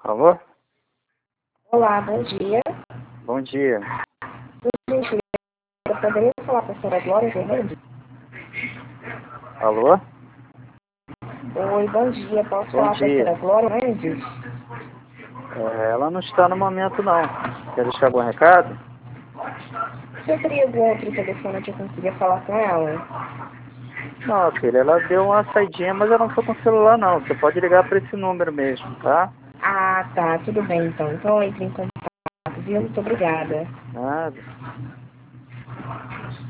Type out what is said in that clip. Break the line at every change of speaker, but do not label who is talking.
Alô?
Olá, bom dia.
Bom dia.
Por gentileza, eu poderia falar com a senhora Glória Fernandes?
Alô?
Oi, bom dia. Posso
Bom
falar com a
dia.
senhora Glória Fernandes?
Ela não está no momento, não. Quer deixar algum recado?
Você teria algum outro telefone que eu consiga falar com ela?
Não, filha, ela deu uma saidinha, mas eu não estou com celular, não. Você pode ligar para esse número mesmo, tá?
Ah, tá. Tudo bem, então. Então entre em contato, viu? Muito obrigada.
Nada.